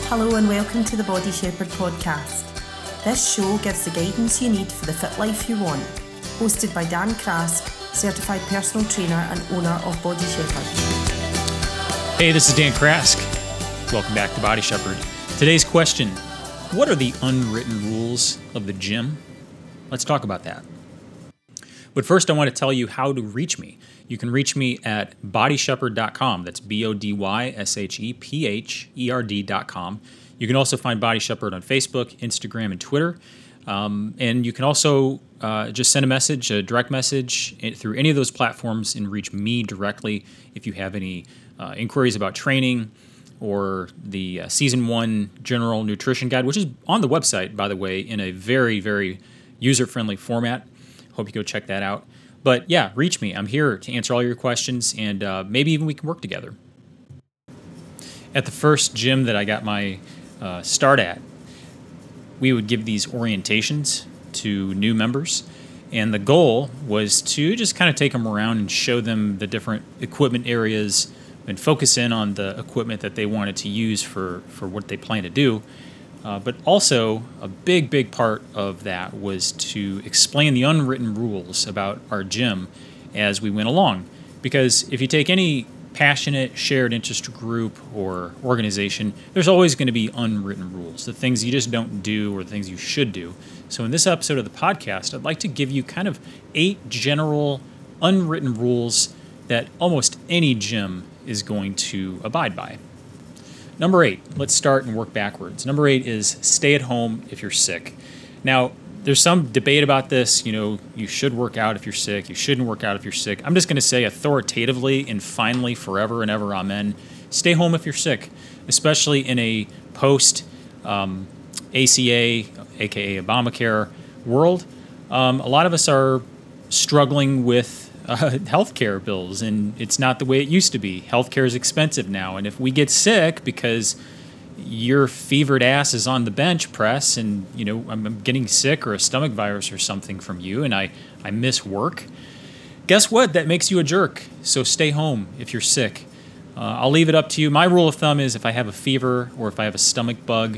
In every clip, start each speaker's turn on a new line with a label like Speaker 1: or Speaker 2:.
Speaker 1: Hello and welcome to the Body Shepherd podcast. This show gives the guidance you need for the fit life you want. Hosted by Dan Krask, certified personal trainer and owner of Body Shepherd.
Speaker 2: Hey, this is Dan Krask. Welcome back to Body Shepherd. Today's question: what are the unwritten rules of the gym? Let's talk about that. But first, I want to tell you how to reach me. You can reach me at bodyshepherd.com. That's BODYSHEPHERD.com. You can also find Body Shepherd on Facebook, Instagram, and Twitter. And you can also just send a message, a direct message through any of those platforms and reach me directly if you have any inquiries about training or the Season 1 General Nutrition Guide, which is on the website, by the way, in a very, very user-friendly format. Hope you go check that out. But yeah, reach me. I'm here to answer all your questions, and maybe even we can work together. At the first gym that I got my start at, we would give these orientations to new members, and the goal was to just kind of take them around and show them the different equipment areas and focus in on the equipment that they wanted to use for what they plan to do. But also, a big part of that was to explain the unwritten rules about our gym as we went along. Because if you take any passionate, shared interest group or organization, there's always going to be unwritten rules, the things you just don't do or the things you should do. So in this episode of the podcast, I'd like to give you kind of 8 general unwritten rules that almost any gym is going to abide by. Number 8, let's start and work backwards. Number 8 is stay at home if you're sick. Now, there's some debate about this. You know, you should work out if you're sick. You shouldn't work out if you're sick. I'm just going to say authoritatively and finally, forever and ever, amen, stay home if you're sick, especially in a post-ACA, aka Obamacare world. A lot of us are struggling with healthcare bills, and it's not the way it used to be. Healthcare is expensive now, and if we get sick because your fevered ass is on the bench press and, you know, I'm getting sick or a stomach virus or something from you and I miss work, guess what? That makes you a jerk. So stay home if you're sick. I'll leave it up to you. My rule of thumb is if I have a fever or if I have a stomach bug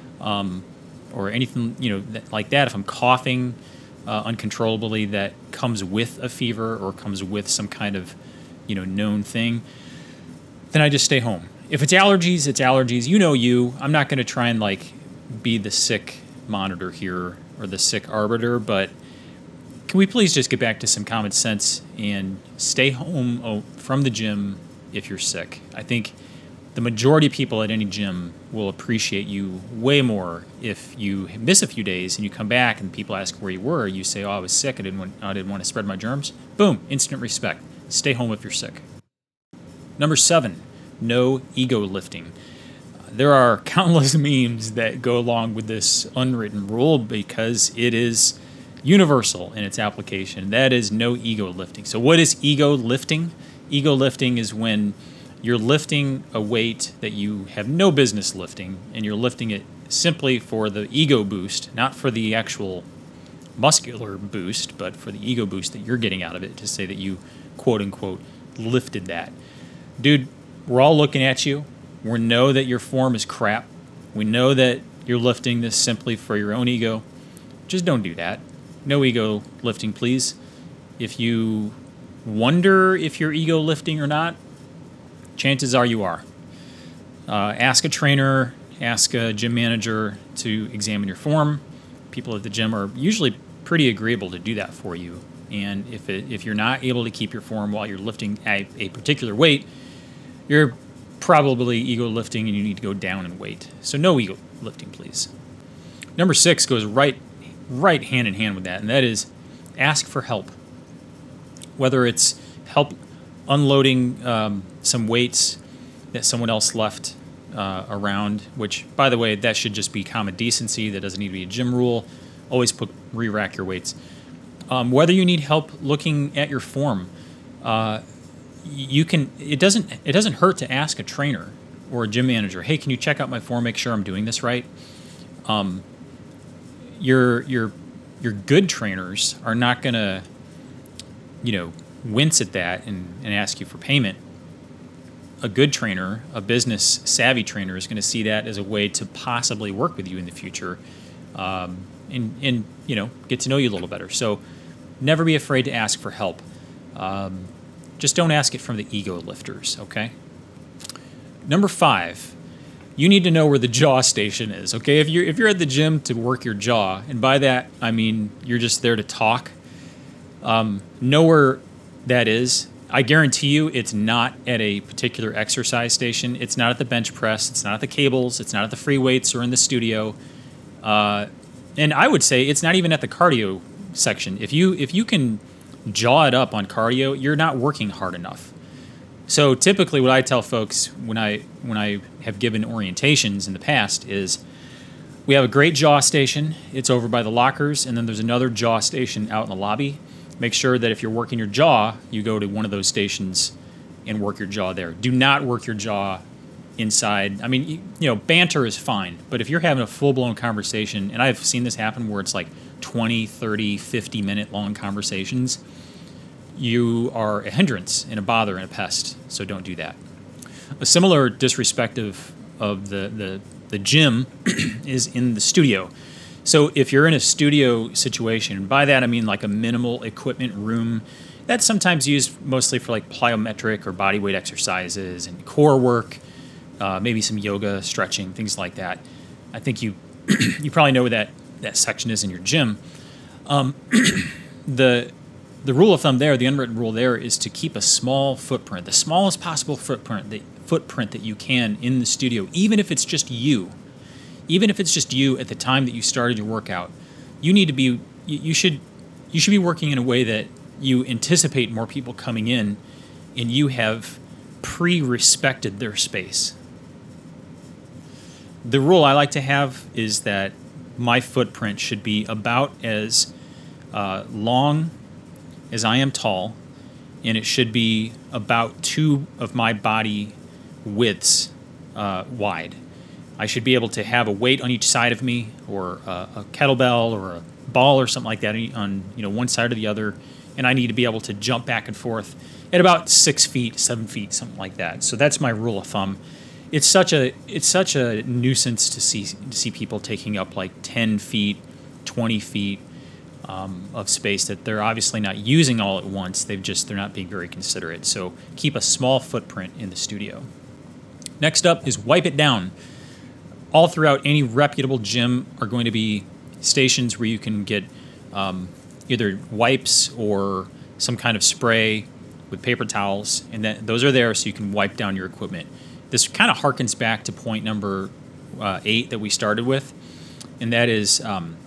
Speaker 2: or anything, you know, like that, if I'm coughing uncontrollably that comes with a fever or comes with some kind of, you know, known thing, then I just stay home. If it's allergies, it's allergies. You know you. I'm not going to try and like be the sick monitor here or the sick arbiter, but can we please just get back to some common sense and stay home from the gym if you're sick? I think the majority of people at any gym will appreciate you way more if you miss a few days and you come back and people ask where you were. You say, "Oh, I was sick. I didn't want to spread my germs." Boom, instant respect. Stay home if you're sick. Number 7, no ego lifting. There are countless memes that go along with this unwritten rule because it is universal in its application. That is no ego lifting. So what is ego lifting? Ego lifting is when you're lifting a weight that you have no business lifting, and you're lifting it simply for the ego boost, not for the actual muscular boost, but for the ego boost that you're getting out of it, to say that you, quote unquote, lifted that. Dude, we're all looking at you. We know that your form is crap. We know that you're lifting this simply for your own ego. Just don't do that. No ego lifting, please. If you wonder if you're ego lifting or not, chances are you are. Ask a trainer, ask a gym manager to examine your form. People at the gym are usually pretty agreeable to do that for you. And if you're not able to keep your form while you're lifting a particular weight, you're probably ego lifting and you need to go down in weight. So no ego lifting, please. Number 6 goes right hand in hand with that, and that is ask for help. Whether it's help unloading some weights that someone else left around, which, by the way, that should just be common decency. That doesn't need to be a gym rule. Always re-rack your weights. Whether you need help looking at your form, you can. It doesn't hurt to ask a trainer or a gym manager, "Hey, can you check out my form? Make sure I'm doing this right." Your good trainers are not gonna, wince at that and ask you for payment. a good trainer, a business savvy trainer, is going to see that as a way to possibly work with you in the future, and get to know you a little better. So never be afraid to ask for help. Just don't ask it from the ego lifters, okay? Number 5, you need to know where the jaw station is, okay? If you're at the gym to work your jaw, and by that I mean you're just there to talk, know where that is. I guarantee you it's not at a particular exercise station. It's not at the bench press. It's not at the cables. It's not at the free weights or in the studio. And I would say it's not even at the cardio section. If you can jaw it up on cardio, you're not working hard enough. So typically what I tell folks when I have given orientations in the past is we have a great jaw station. It's over by the lockers, and then there's another jaw station out in the lobby. Make sure that if you're working your jaw, you go to one of those stations and work your jaw there. Do not work your jaw inside. I mean, banter is fine, but if you're having a full-blown conversation, and I've seen this happen where it's like 20, 30, 50-minute long conversations, you are a hindrance and a bother and a pest, so don't do that. A similar disrespect of the gym is in the studio. So if you're in a studio situation, by that I mean like a minimal equipment room, that's sometimes used mostly for like plyometric or body weight exercises and core work, maybe some yoga, stretching, things like that. I think you probably know where that section is in your gym. The rule of thumb there, the unwritten rule there, is to keep a small footprint, the smallest possible footprint that you can in the studio, even if it's just you. Even if it's just you at the time that you started your workout, you should be working in a way that you anticipate more people coming in, and you have pre-respected their space. The rule I like to have is that my footprint should be about as long as I am tall, and it should be about 2 of my body widths wide. I should be able to have a weight on each side of me, or a kettlebell or a ball or something like that on one side or the other, and I need to be able to jump back and forth at about 6 feet, 7 feet, something like that. So that's my rule of thumb. It's such a nuisance to see people taking up like 10 feet, 20 feet of space that they're obviously not using all at once. They're not being very considerate. So keep a small footprint in the studio. Next up is wipe it down. All throughout any reputable gym are going to be stations where you can get either wipes or some kind of spray with paper towels, and those are there so you can wipe down your equipment. This kind of harkens back to point number 8 that we started with, and that is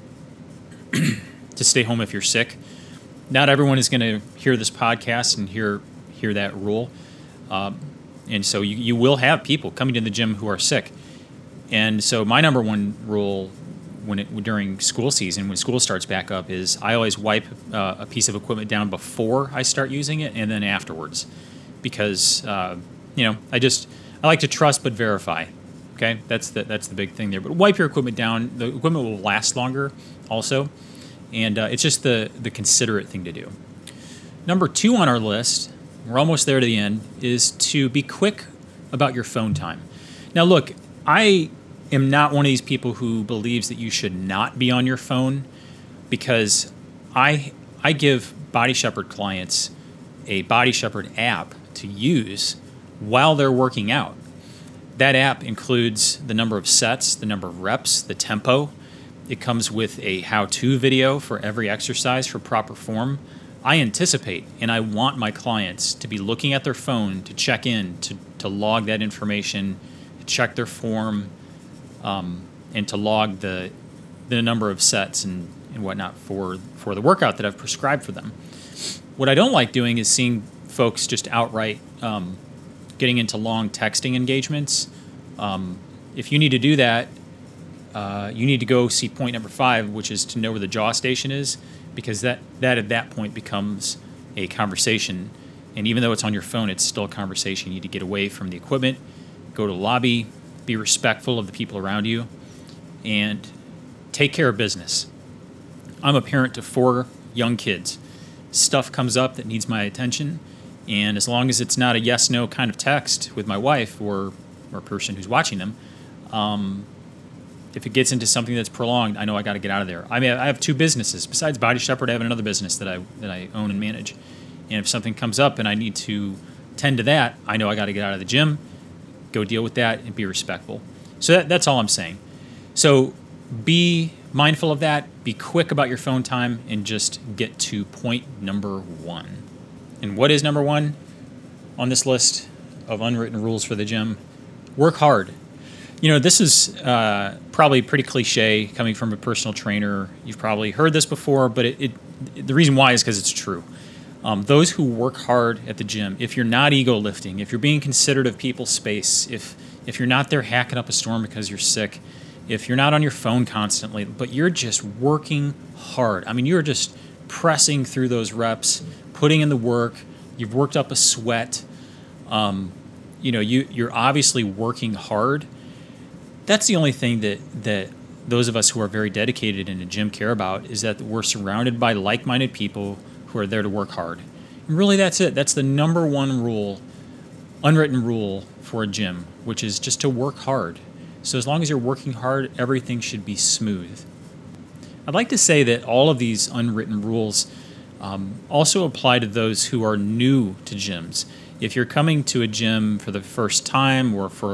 Speaker 2: to stay home if you're sick. Not everyone is going to hear this podcast and hear that rule, and so you will have people coming to the gym who are sick. And so my number 1 rule during school season, when school starts back up, is I always wipe a piece of equipment down before I start using it and then afterwards, because I like to trust but verify. Okay, that's the big thing there. But wipe your equipment down. The equipment will last longer, also, and it's just the considerate thing to do. Number 2 on our list, we're almost there to the end, is to be quick about your phone time. Now, look, I am not one of these people who believes that you should not be on your phone, because I give Body Shepherd clients a Body Shepherd app to use while they're working out. That app includes the number of sets, the number of reps, the tempo. It comes with a how-to video for every exercise for proper form. I anticipate and I want my clients to be looking at their phone to check in, to log that information, check their form, and to log the number of sets and whatnot for the workout that I've prescribed for them. What I don't like doing is seeing folks just outright getting into long texting engagements. If you need to do that, you need to go see point number 5, which is to know where the jaw station is, because that at that point becomes a conversation. And even though it's on your phone, it's still a conversation. You need to get away from the equipment, go to the lobby, be respectful of the people around you, and take care of business. I'm a parent to 4 young kids. Stuff comes up that needs my attention, And as long as it's not a yes/no kind of text with my wife or person who's watching them, if it gets into something that's prolonged, I know I got to get out of there. I mean, I have 2 businesses. Besides Body Shepherd, I have another business that I own and manage. And if something comes up and I need to tend to that, I know I got to get out of the gym, go deal with that, and be respectful. So that's all I'm saying. So be mindful of that. Be quick about your phone time and just get to point number 1. And what is number 1 on this list of unwritten rules for the gym? Work hard. You know, this is probably pretty cliche coming from a personal trainer. You've probably heard this before, but the reason why is because it's true. Those who work hard at the gym, if you're not ego lifting, if you're being considerate of people's space, if you're not there hacking up a storm because you're sick, if you're not on your phone constantly, but you're just working hard. I mean, you're just pressing through those reps, putting in the work. You've worked up a sweat. You're obviously working hard. That's the only thing that those of us who are very dedicated in a gym care about, is that we're surrounded by like-minded people who are there to work hard. And really, that's it. That's the number 1 rule, unwritten rule for a gym, which is just to work hard. So as long as you're working hard, everything should be smooth. I'd like to say that all of these unwritten rules also apply to those who are new to gyms. If you're coming to a gym for the first time, or for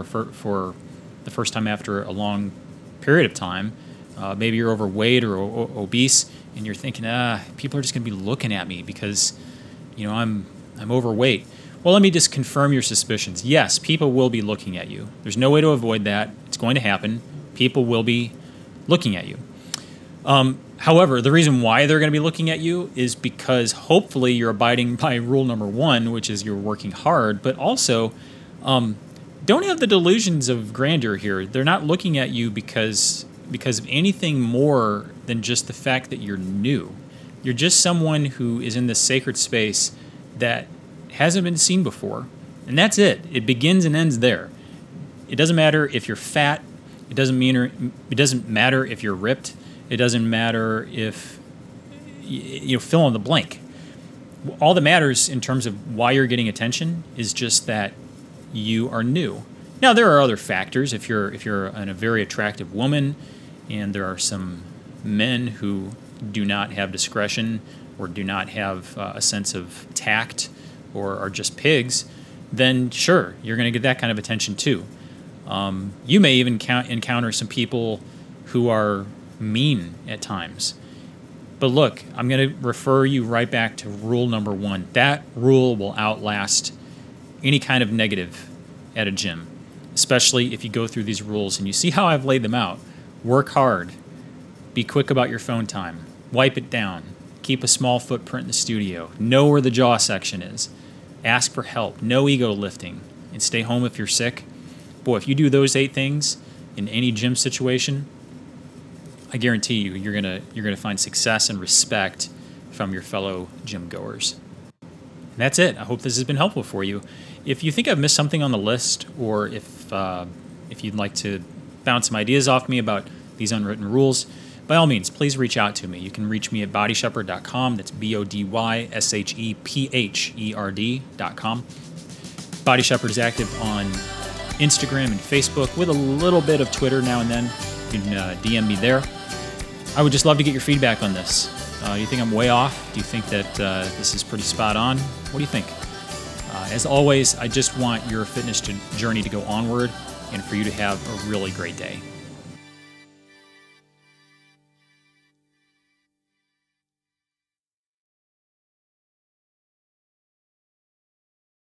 Speaker 2: the first time after a long period of time, maybe you're overweight or obese, and you're thinking, people are just going to be looking at me because, I'm overweight. Well, let me just confirm your suspicions. Yes, people will be looking at you. There's no way to avoid that. It's going to happen. People will be looking at you. However, the reason why they're going to be looking at you is because hopefully you're abiding by rule number 1, which is you're working hard, but also don't have the delusions of grandeur here. They're not looking at you because of anything more than just the fact that you're new. You're just someone who is in this sacred space that hasn't been seen before. And that's it. It begins and ends there. It doesn't matter if you're fat. It doesn't matter if you're ripped. It doesn't matter if you fill in the blank. All that matters in terms of why you're getting attention is just that you are new. Now, there are other factors. If you're a very attractive woman, and there are some men who do not have discretion or do not have a sense of tact, or are just pigs, then sure, you're going to get that kind of attention too. You may even encounter some people who are mean at times. But look, I'm going to refer you right back to rule number 1. That rule will outlast any kind of negative at a gym, especially if you go through these rules and you see how I've laid them out. Work hard. Be quick about your phone time. Wipe it down. Keep a small footprint in the studio. Know where the jaw section is. Ask for help. No ego lifting. And stay home if you're sick. Boy, if you do those 8 things in any gym situation, I guarantee you, you're gonna find success and respect from your fellow gym goers. And that's it. I hope this has been helpful for you. If you think I've missed something on the list, or if you'd like to bounce some ideas off me about these unwritten rules, by all means, please reach out to me. You can reach me at bodyshepherd.com. That's BODYSHEPHERD.com. Body Shepherd is active on Instagram and Facebook, with a little bit of Twitter now and then. You can DM me there. I would just love to get your feedback on this. Do you think I'm way off? Do you think that this is pretty spot on? What do you think? As always, I just want your fitness journey to go onward, and for you to have a really great day.